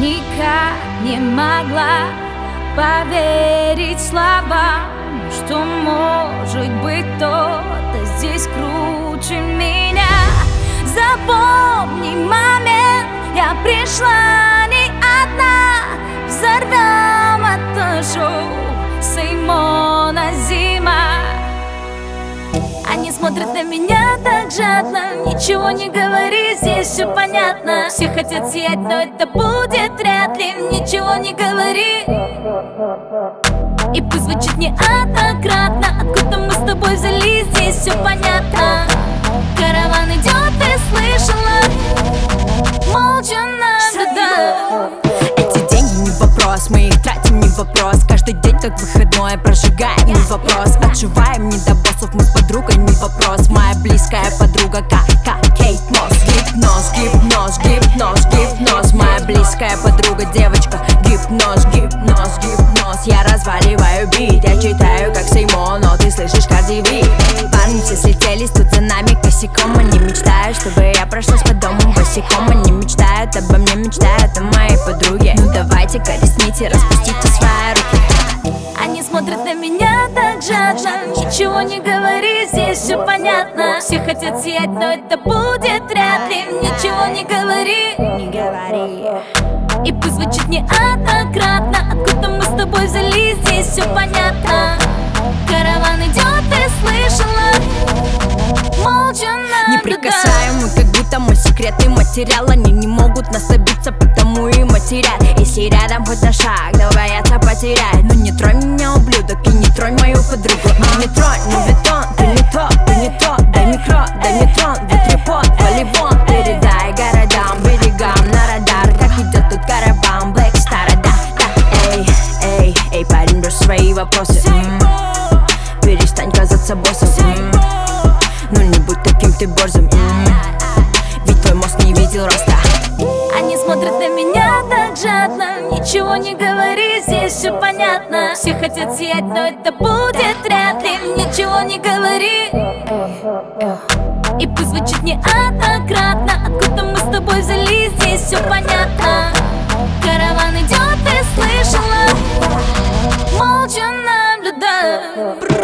никак не могла поверить словам, что может быть кто-то здесь круче меня. Запомни момент, я пришла не одна. Взорвем это шоу Симона Зима. Они смотрят на меня так жадно. Ничего не говори, здесь все понятно. Все хотят сиять, но это будет вряд ли. Ничего не говори. И пусть звучит неоднократно. Откуда мы с тобой взялись, здесь все понятно. Караван идет, ты слышала? Молча наблюдай. Эти деньги не вопрос, мы их тратим не вопрос. Каждый день как выходной прожигаем не вопрос. Отживаем не до боссов, мы с подругой не вопрос. Моя близкая подруга как Кейт Мосс. Гипноз, гипноз, гипноз, гипноз. Моя близкая подруга девочка. Гипноз, гипноз, гипноз. Я разваливаю бит, я читаю как Симон, но ты слышишь Карди Би. Парни все слетелись тут за нами косяком. Они мечтают, чтобы я прошлась по дому босиком. Они мечтают обо мне, мечтают о моей подруге. Ну давайте-ка ресните, распустите свои руки. Они смотрят на меня так жадно. Ничего не говори, здесь все понятно. Все хотят сиять, но это будет вряд ли. Ничего не говори, Не говори. и пусть звучит неоднократно. Откуда мы с тобой взялись, здесь все понятно. Караван идет, ты слышала? Молча наблюдай. Неприкасаемый, как будто мой секретный материал. Они не могут нас добиться, потому и матерят. Если рядом хоть на шаг, да боятся потерять. Ну не тронь меня, ублюдок, и не тронь мою подругу. Ну не тронь, ну бетон, ты не то, ты не то. Дай микро, дай мне трон, ветрепот, полигон. Передай городам, берегам на радар. Как идет тут караван, Black Star, да, да. Эй, эй, эй, парень, брось свои вопросы. Перестань казаться боссом. Ну не будь таким ты борзым. Ведь твой мозг не видел роста. Они смотрят на меня так жадно. Ничего не говори, здесь все понятно. Все хотят сиять, но это будет вряд ли. Ничего не говори, и пусть звучит неоднократно. Откуда мы с тобой взялись, здесь все понятно. Караван идет, ты слышала? Молча наблюдай.